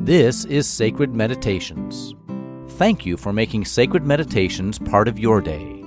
This is Sacred Meditations. Thank you for making Sacred Meditations part of your day.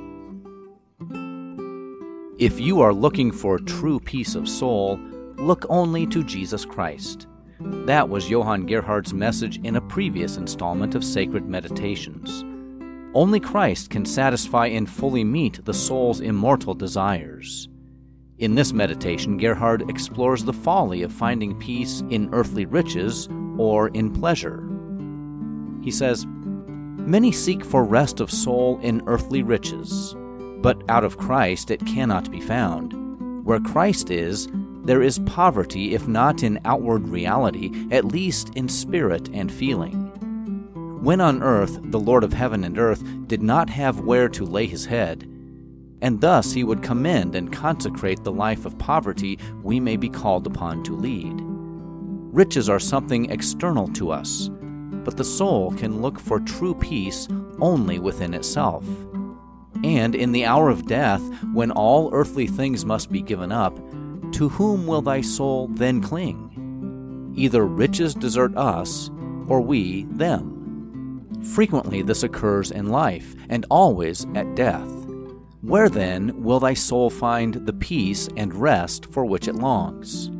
If you are looking for true peace of soul, look only to Jesus Christ. That was Johann Gerhard's message in a previous installment of Sacred Meditations. Only Christ can satisfy and fully meet the soul's immortal desires. In this meditation, Gerhard explores the folly of finding peace in earthly riches or in pleasure. He says, "Many seek for rest of soul in earthly riches, but out of Christ it cannot be found. Where Christ is, there is poverty, if not in outward reality, at least in spirit and feeling. When on earth the Lord of heaven and earth did not have where to lay his head, and thus he would commend and consecrate the life of poverty we may be called upon to lead. Riches are something external to us, but the soul can look for true peace only within itself. And in the hour of death, when all earthly things must be given up, to whom will thy soul then cling? Either riches desert us, or we them. Frequently this occurs in life, and always at death. Where then will thy soul find the peace and rest for which it longs?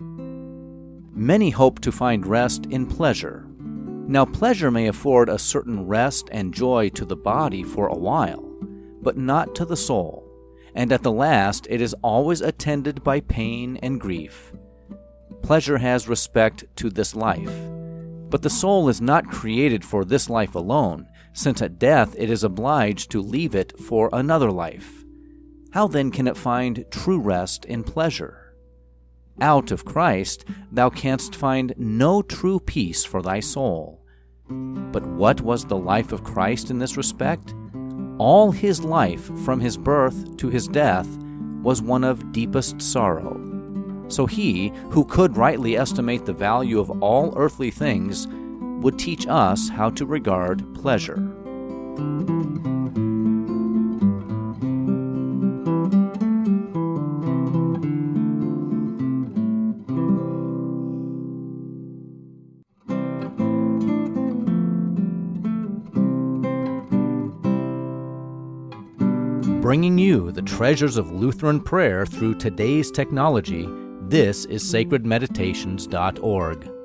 Many hope to find rest in pleasure. Now pleasure may afford a certain rest and joy to the body for a while, but not to the soul, and at the last it is always attended by pain and grief. Pleasure has respect to this life, but the soul is not created for this life alone, since at death it is obliged to leave it for another life. How then can it find true rest in pleasure? Out of Christ thou canst find no true peace for thy soul. But what was the life of Christ in this respect? All his life, from his birth to his death, was one of deepest sorrow. So he, who could rightly estimate the value of all earthly things, would teach us how to regard pleasure. Bringing you the treasures of Lutheran prayer through today's technology, this is sacredmeditations.org.